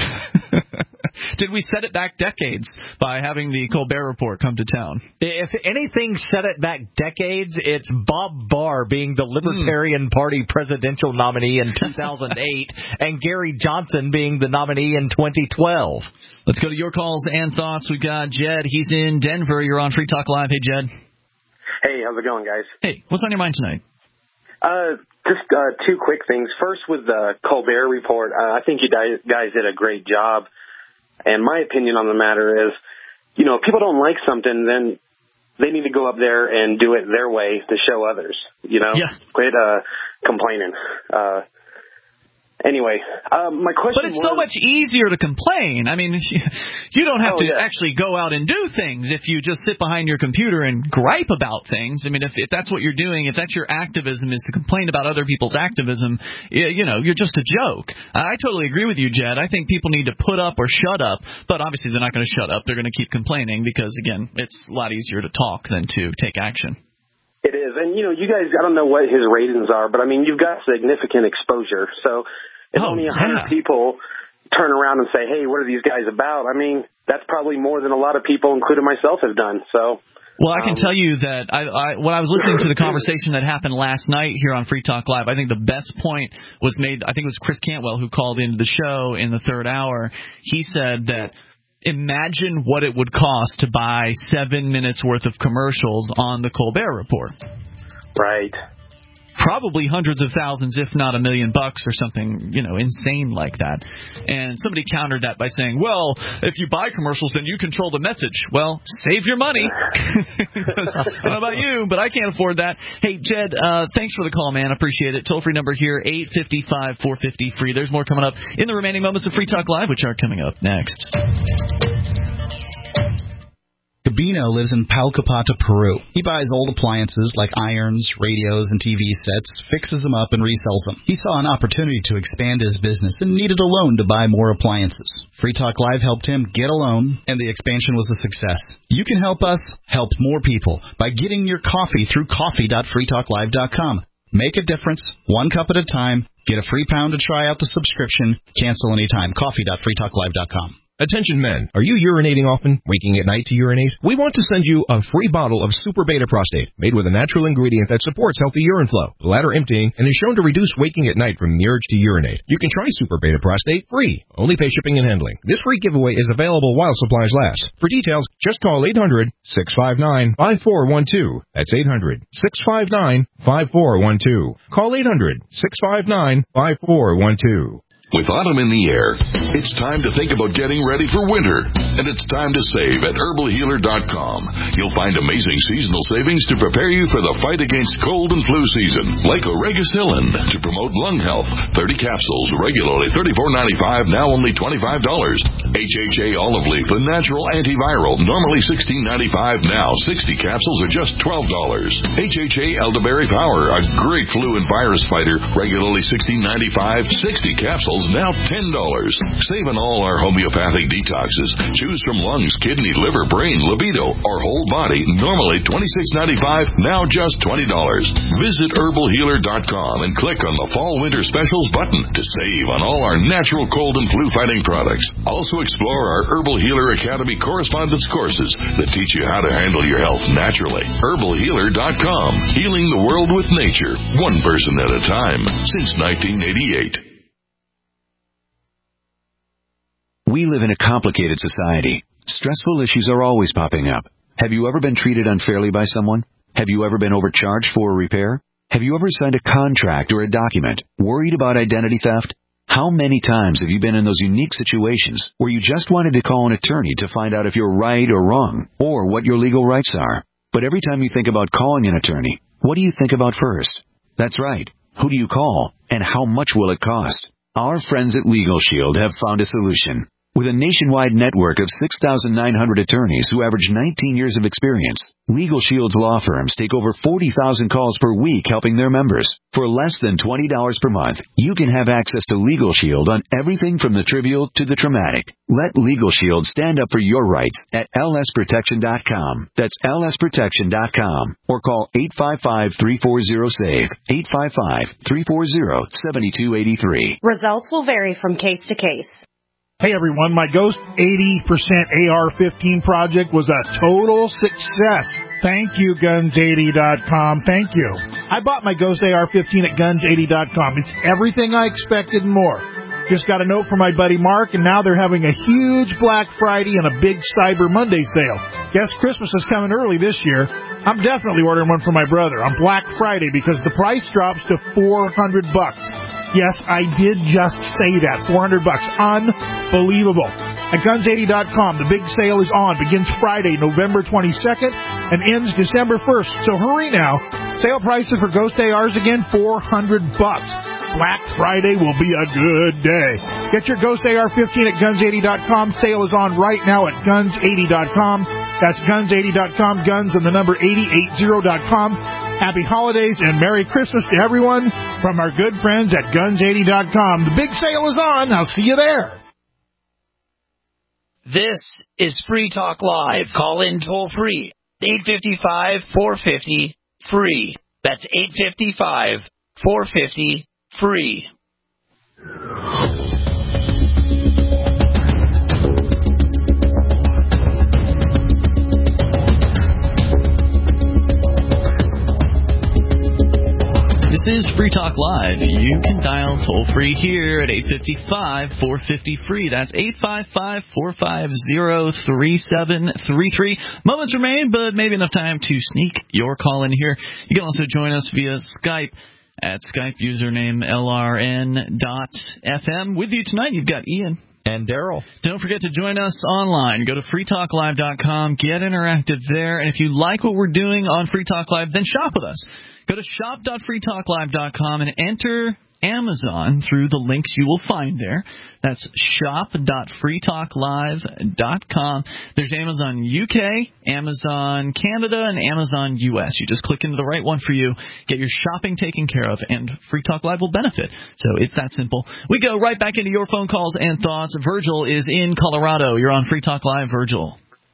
Did we set it back decades by having the Colbert Report come to town? If anything set it back decades, it's Bob Barr being the Libertarian mm. Party presidential nominee in two thousand eight and Gary Johnson being the nominee in twenty twelve. Let's go to your calls and thoughts. We've got Jed. He's in Denver. You're on Free Talk Live. Hey, Jed. Hey, how's it going, guys? Hey, what's on your mind tonight? Uh, just uh, two quick things. First, with the Colbert Report, uh, I think you guys did a great job. And my opinion on the matter is, you know, if people don't like something, then they need to go up there and do it their way to show others, you know? Yeah. Quit uh, complaining. Uh Anyway, um, my question was... But it's was, so much easier to complain. I mean, you don't have oh, to yeah. actually go out and do things if you just sit behind your computer and gripe about things. I mean, if, if that's what you're doing, if that's your activism is to complain about other people's activism, you know, you're just a joke. I totally agree with you, Jed. I think people need to put up or shut up, but obviously they're not going to shut up. They're going to keep complaining because, again, it's a lot easier to talk than to take action. It is. And, you know, you guys, I don't know what his ratings are, but, I mean, you've got significant exposure. So if oh, only a hundred yeah. people turn around and say, hey, what are these guys about? I mean, that's probably more than a lot of people, including myself, have done. So, well, I can um, tell you that I, I, when I was listening to the conversation that happened last night here on Free Talk Live, I think the best point was made, I think it was Chris Cantwell who called into the show in the third hour. He said that imagine what it would cost to buy seven minutes worth of commercials on the Colbert Report. Right. Probably hundreds of thousands, if not a million bucks or something, you know, insane like that. And somebody countered that by saying, well, if you buy commercials, then you control the message. Well, save your money. I don't know about you, but I can't afford that. Hey, Jed, uh, thanks for the call, man. Appreciate it. Toll-free number here, eight five five, four five zero, free. There's more coming up in the remaining moments of Free Talk Live, which are coming up next. Gabino lives in Palcapata, Peru. He buys old appliances like irons, radios, and T V sets, fixes them up, and resells them. He saw an opportunity to expand his business and needed a loan to buy more appliances. Free Talk Live helped him get a loan, and the expansion was a success. You can help us help more people by getting your coffee through coffee dot free talk live dot com. Make a difference, one cup at a time. Get a free pound to try out the subscription. Cancel anytime. coffee dot free talk live dot com. Attention men, are you urinating often, waking at night to urinate? We want to send you a free bottle of Super Beta Prostate, made with a natural ingredient that supports healthy urine flow, bladder emptying, and is shown to reduce waking at night from the urge to urinate. You can try Super Beta Prostate free, only pay shipping and handling. This free giveaway is available while supplies last. For details, just call eight hundred, six five nine, five four one two. That's eight hundred, six five nine, five four one two. Call eight hundred, six five nine, five four one two. With autumn in the air, it's time to think about getting ready for winter. And it's time to save at herbal healer dot com. You'll find amazing seasonal savings to prepare you for the fight against cold and flu season. Like Oregacillin to promote lung health. thirty capsules, regularly thirty-four ninety-five, now only twenty-five dollars. H H A olive leaf, the natural antiviral, normally sixteen ninety-five, now sixty capsules are just twelve dollars. H H A elderberry power, a great flu and virus fighter, regularly sixteen ninety-five, sixty capsules now ten dollars. Save on all our homeopathic detoxes. Choose from lungs, kidney, liver, brain, libido, or whole body. Normally twenty-six ninety-five, now just twenty dollars. Visit herbal healer dot com and click on the Fall Winter Specials button to save on all our natural cold and flu fighting products. Also explore our Herbal Healer Academy correspondence courses that teach you how to handle your health naturally. herbal healer dot com. Healing the world with nature, one person at a time, since nineteen eighty-eight. We live in a complicated society. Stressful issues are always popping up. Have you ever been treated unfairly by someone? Have you ever been overcharged for a repair? Have you ever signed a contract or a document worried about identity theft? How many times have you been in those unique situations where you just wanted to call an attorney to find out if you're right or wrong, or what your legal rights are? But every time you think about calling an attorney, what do you think about first? That's right. Who do you call, and how much will it cost? Our friends at Legal Shield have found a solution. With a nationwide network of six thousand nine hundred attorneys who average nineteen years of experience, Legal Shield's law firms take over forty thousand calls per week helping their members. For less than twenty dollars per month, you can have access to Legal Shield on everything from the trivial to the traumatic. Let Legal Shield stand up for your rights at L S protection dot com. That's L S protection dot com. Or call eight five five, three four zero, S A V E, eight five five, three four zero, seven two eight three. Results will vary from case to case. Hey everyone, my Ghost eighty percent A R fifteen project was a total success. Thank you, guns eighty dot com. Thank you. I bought my Ghost A R fifteen at guns eighty dot com. It's everything I expected and more. Just got a note from my buddy Mark, and now they're having a huge Black Friday and a big Cyber Monday sale. Guess Christmas is coming early this year. I'm definitely ordering one for my brother on Black Friday because the price drops to four hundred bucks. Yes, I did just say that. four hundred bucks. Unbelievable. At guns eighty dot com, the big sale is on. Begins Friday, November twenty-second, and ends December first. So hurry now. Sale prices for Ghost A Rs again, four hundred bucks. Black Friday will be a good day. Get your Ghost A R fifteen at guns eighty dot com. Sale is on right now at guns eighty dot com. That's guns eighty dot com. Guns and the number eighty eighty dot com. Happy holidays and Merry Christmas to everyone from our good friends at guns eighty dot com. The big sale is on. I'll see you there. This is Free Talk Live. Call in toll free. eight five five, four five zero, free. That's eight five five, four five zero, free. This is Free Talk Live. You can dial toll-free here at eight five five, four five zero, free. That's eight five five, four five zero, three seven three three. Moments remain, but maybe enough time to sneak your call in here. You can also join us via Skype at Skype username L R N dot F M. With you tonight, you've got Ian. And Daryl. Don't forget to join us online. Go to free talk live dot com. Get interactive there. And if you like what we're doing on Free Talk Live, then shop with us. Go to shop dot free talk live dot com and enter Amazon through the links you will find there. That's shop dot free talk live dot com. There's Amazon U K, Amazon Canada, and Amazon U S. You just click into the right one for you, get your shopping taken care of, and Free Talk Live will benefit. So it's that simple. We go right back into your phone calls and thoughts. Virgil is in Colorado. You're on Free Talk Live, Virgil.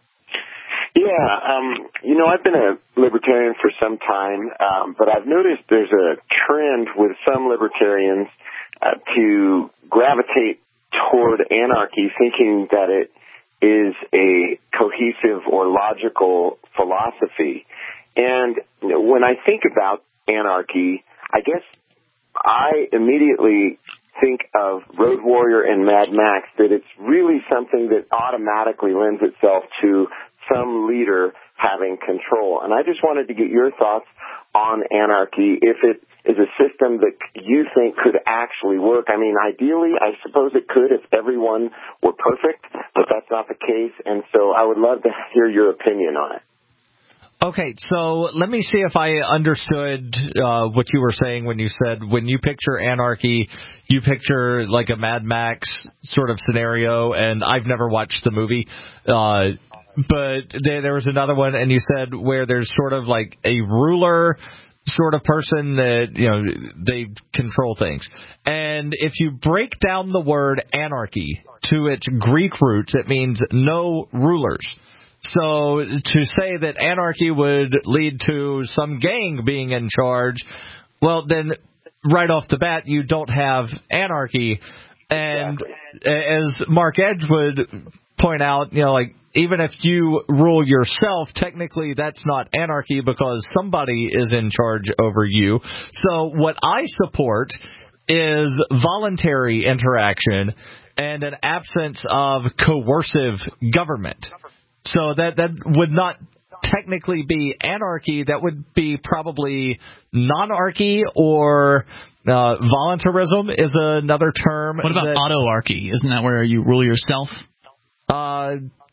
Yeah, um, you know, I've been a libertarian for some time, um, but I've noticed there's a trend with some libertarians uh, to gravitate toward anarchy, thinking that it is a cohesive or logical philosophy. And you know, when I think about anarchy, I guess I immediately think of Road Warrior and Mad Max, that it's really something that automatically lends itself to some leader having control. And I just wanted to get your thoughts on anarchy, if it is a system that you think could actually work. I mean, ideally, I suppose it could if everyone were perfect, but that's not the case. And so I would love to hear your opinion on it. Okay, so let me see if I understood uh, what you were saying when you said when you picture anarchy, you picture like a Mad Max sort of scenario, and I've never watched the movie. Uh But there, there was another one, and you said where there's sort of like a ruler sort of person that, you know, they control things. And if you break down the word anarchy to its Greek roots, it means no rulers. So to say that anarchy would lead to some gang being in charge, well, then right off the bat, you don't have anarchy. And as Mark Edge would point out, you know, like, even if you rule yourself, technically that's not anarchy because somebody is in charge over you. So what I support is voluntary interaction and an absence of coercive government. So that that would not technically be anarchy. That would be probably nonarchy, or uh, voluntarism is another term. What about that, autoarchy? Isn't that where you rule yourself? Uh,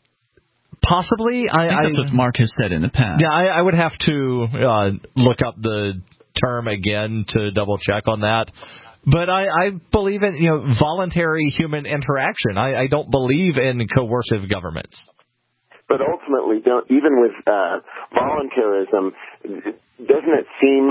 possibly. I, I think that's I, what Mark has said in the past. Yeah, I, I would have to uh, look up the term again to double check on that. But I, I believe in, you know, voluntary human interaction. I, I don't believe in coercive governments. But ultimately, don't, even with uh, voluntarism, doesn't it seem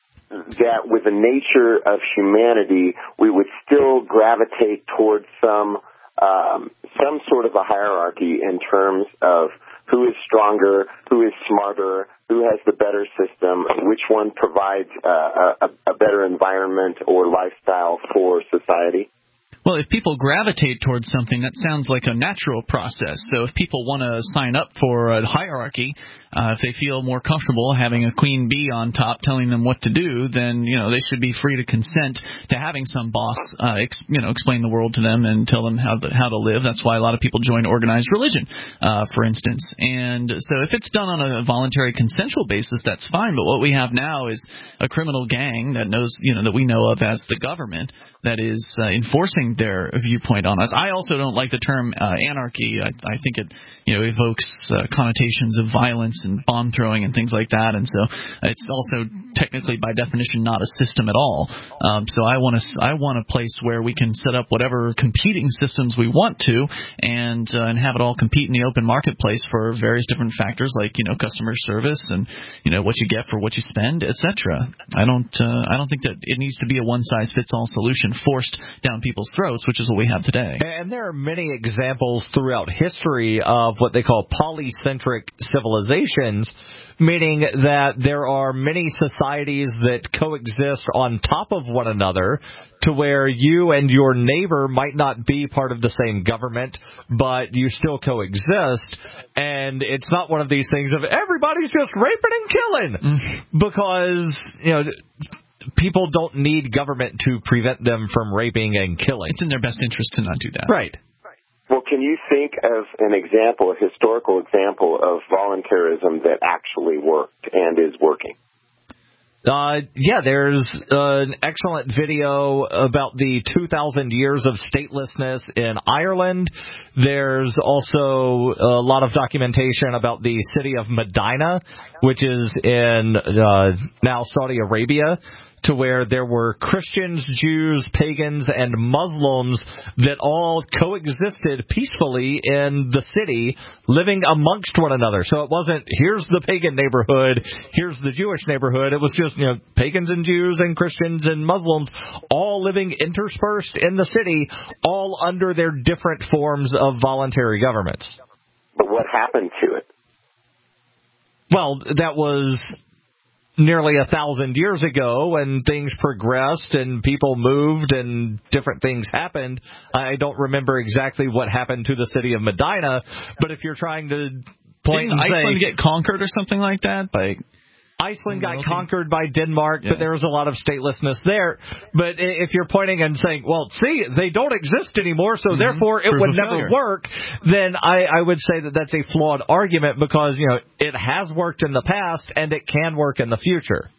that with the nature of humanity, we would still gravitate towards some um, some sort of a hierarchy in terms of who is stronger, who is smarter, who has the better system, which one provides uh, a, a better environment or lifestyle for society? Well, if people gravitate towards something, that sounds like a natural process. So if people want to sign up for a hierarchy, uh, if they feel more comfortable having a queen bee on top telling them what to do, then, you know, they should be free to consent to having some boss, uh, ex, you know, explain the world to them and tell them how to, how to live. That's why a lot of people join organized religion, uh, for instance. And so if it's done on a voluntary consensual basis, that's fine. But what we have now is a criminal gang that knows, you know, that we know of as the government that is uh, enforcing their viewpoint on us. I also don't like the term uh, anarchy. I, I think it, you know, evokes uh, connotations of violence and bomb throwing and things like that, and so it's also technically by definition not a system at all. Um, so I want to I want a place where we can set up whatever competing systems we want to, and uh, and have it all compete in the open marketplace for various different factors like, you know, customer service and, you know, what you get for what you spend, et cetera. I don't uh, I don't think that it needs to be a one size fits all solution forced down people's throats, which is what we have today. And there are many examples throughout history of what they call polycentric civilizations, meaning that there are many societies that coexist on top of one another to where you and your neighbor might not be part of the same government, but you still coexist. And it's not one of these things of everybody's just raping and killing, mm. because, you know, people don't need government to prevent them from raping and killing. It's in their best interest to not do that. Right. Well, can you think of an example, a historical example of voluntarism that actually worked and is working? Uh, yeah, there's uh, an excellent video about the two thousand years of statelessness in Ireland. There's also a lot of documentation about the city of Medina, which is in uh, now Saudi Arabia, to where there were Christians, Jews, pagans, and Muslims that all coexisted peacefully in the city, living amongst one another. So it wasn't, here's the pagan neighborhood, here's the Jewish neighborhood. It was just, you know, pagans and Jews and Christians and Muslims all living interspersed in the city, all under their different forms of voluntary governments. But what happened to it? Well, that was nearly a thousand years ago, and things progressed and people moved and different things happened. I don't remember exactly what happened to the city of Medina, but if you're trying to point Didn't and Iceland say, get conquered or something like that by Iceland got conquered by Denmark, yeah. but there was a lot of statelessness there. But if you're pointing and saying, well, see, they don't exist anymore, so mm-hmm. therefore it Proof would of never failure. work, then I, I would say that that's a flawed argument because, you know, it has worked in the past and it can work in the future.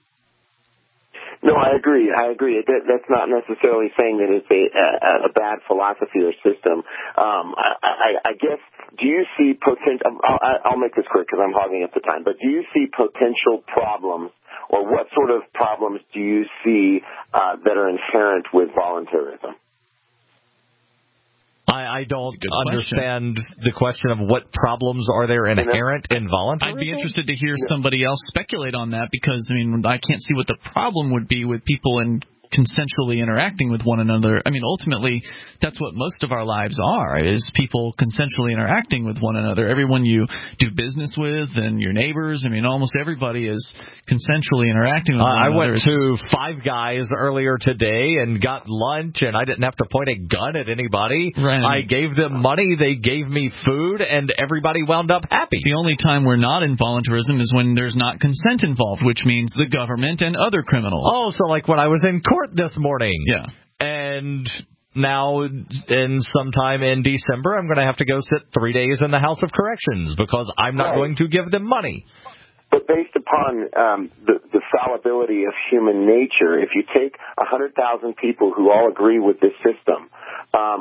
No, I agree. I agree. That, that's not necessarily saying that it's a, a, a bad philosophy or system. Um, I, I, I guess, do you see potential, I'll, I'll make this quick because I'm hogging up the time, but do you see potential problems, or what sort of problems do you see uh, that are inherent with voluntarism? I, I don't understand question. the question of what problems are there inherent in voluntarism. I'd be interested to hear yeah. somebody else speculate on that because, I mean, I can't see what the problem would be with people in consensually interacting with one another. I mean, ultimately, that's what most of our lives are, is people consensually interacting with one another. Everyone you do business with and your neighbors, I mean, almost everybody is consensually interacting with uh, one I another. went to Five Guys earlier today and got lunch, and I didn't have to point a gun at anybody. Right. I gave them money, they gave me food, and everybody wound up happy. The only time we're not in voluntarism is when there's not consent involved, which means the government and other criminals. Oh, so like when I was in court this morning. Yeah. And now, in sometime in December, I'm going to have to go sit three days in the House of Corrections because I'm not Right. going to give them money. But based upon um, the, the fallibility of human nature, if you take one hundred thousand people who all agree with this system, um,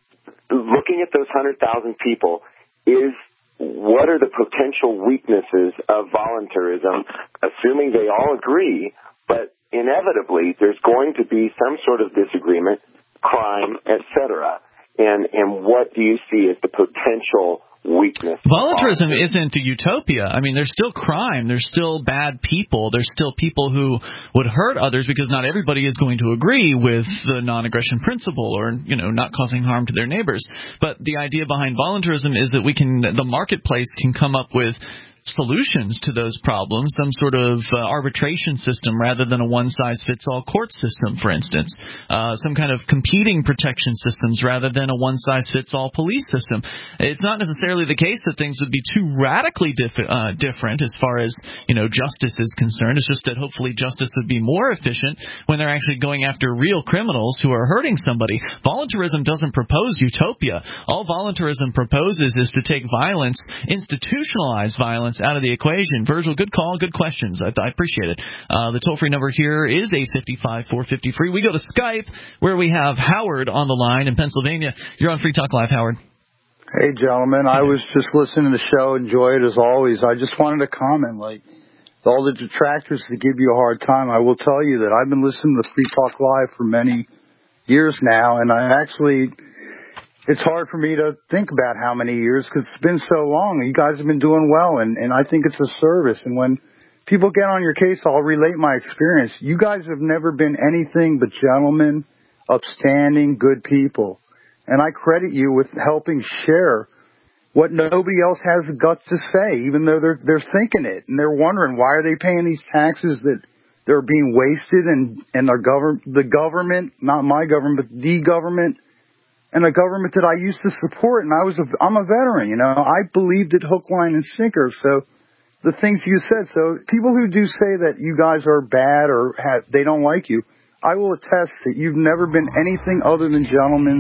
looking at those one hundred thousand people is what are the potential weaknesses of voluntarism, assuming they all agree, but inevitably there's going to be some sort of disagreement, crime, et cetera. And, and what do you see as the potential weakness? Voluntarism isn't a utopia. I mean, there's still crime. There's still bad people. There's still people who would hurt others because not everybody is going to agree with the non-aggression principle or, you know, not causing harm to their neighbors. But the idea behind voluntarism is that we can, the marketplace can come up with solutions to those problems, some sort of uh, arbitration system rather than a one-size-fits-all court system, for instance, uh, some kind of competing protection systems rather than a one-size-fits-all police system. It's not necessarily the case that things would be too radically diff- uh, different as far as, you know, justice is concerned. It's just that hopefully justice would be more efficient when they're actually going after real criminals who are hurting somebody. Voluntarism doesn't propose utopia. All voluntarism proposes is to take violence, institutionalize violence, out of the equation. Virgil, good call, good questions. I, I appreciate it. Uh, the toll-free number here is eight five five, four five zero, free. We go to Skype, where we have Howard on the line in Pennsylvania. You're on Free Talk Live, Howard. Hey, gentlemen. I was just listening to the show. Enjoy it as always. I just wanted to comment, like, all the detractors that give you a hard time, I will tell you that I've been listening to Free Talk Live for many years now, and I actually... It's hard for me to think about how many years because it's been so long. You guys have been doing well, and, and I think it's a service. And when people get on your case, I'll relate my experience. You guys have never been anything but gentlemen, upstanding, good people. And I credit you with helping share what nobody else has the guts to say, even though they're they're thinking it. And they're wondering, why are they paying these taxes that they're being wasted and, and our government, the government, not my government, but the government, and a government that I used to support, and I was a, I'm a veteran, you know. I believed it hook, line, and sinker. So the things you said, so people who do say that you guys are bad or have, they don't like you, I will attest that you've never been anything other than gentlemen.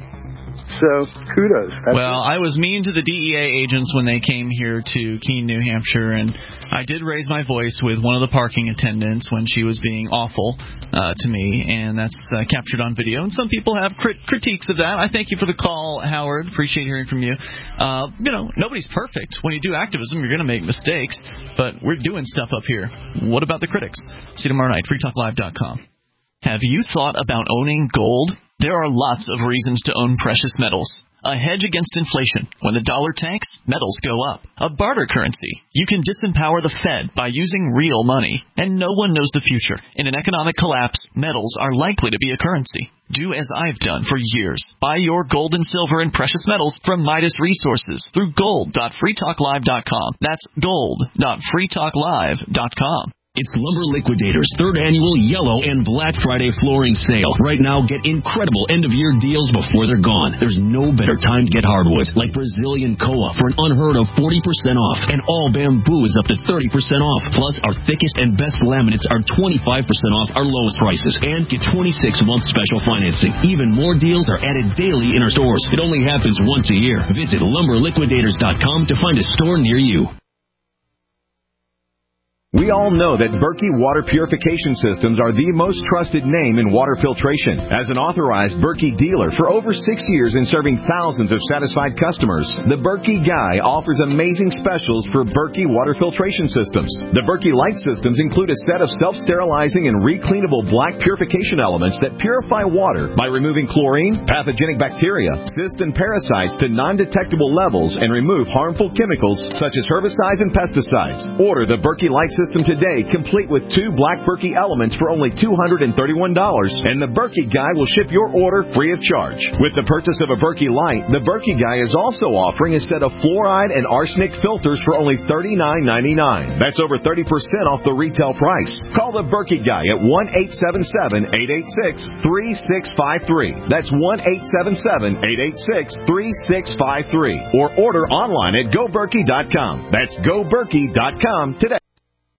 So kudos. That's well, it. I was mean to the D E A agents when they came here to Keene, New Hampshire, and I did raise my voice with one of the parking attendants when she was being awful uh, to me, and that's uh, captured on video. And some people have crit- critiques of that. I thank you for the call, Howard. Appreciate hearing from you. Uh, you know, nobody's perfect. When you do activism, you're going to make mistakes, but we're doing stuff up here. What about the critics? See you tomorrow night, free talk live dot com. Have you thought about owning gold? There are lots of reasons to own precious metals. A hedge against inflation. When the dollar tanks, metals go up. A barter currency. You can disempower the Fed by using real money. And no one knows the future. In an economic collapse, metals are likely to be a currency. Do as I've done for years. Buy your gold and silver and precious metals from Midas Resources through gold dot free talk live dot com. That's gold dot free talk live dot com. It's Lumber Liquidators' third annual Yellow and Black Friday flooring sale. Right now, get incredible end-of-year deals before they're gone. There's no better time to get hardwood, like Brazilian Koa for an unheard of forty percent off, and all bamboo is up to thirty percent off. Plus, our thickest and best laminates are twenty-five percent off our lowest prices, and get twenty-six month special financing. Even more deals are added daily in our stores. It only happens once a year. Visit lumber liquidators dot com to find a store near you. We all know that Berkey Water Purification Systems are the most trusted name in water filtration. As an authorized Berkey dealer for over six years and serving thousands of satisfied customers, the Berkey Guy offers amazing specials for Berkey Water Filtration Systems. The Berkey Light Systems include a set of self-sterilizing and recleanable black purification elements that purify water by removing chlorine, pathogenic bacteria, cysts, and parasites to non-detectable levels and remove harmful chemicals such as herbicides and pesticides. Order the Berkey Light system today, complete with two Black Berkey elements for only two hundred thirty-one dollars, and the Berkey Guy will ship your order free of charge. With the purchase of a Berkey Light, the Berkey Guy is also offering a set of fluoride and arsenic filters for only thirty-nine ninety-nine. That's over thirty percent off the retail price. Call the Berkey Guy at one eight seven seven, eight eight six, three six five three. That's one eight seven seven, eight eight six, three six five three. Or order online at go berkey dot com. That's go berkey dot com today.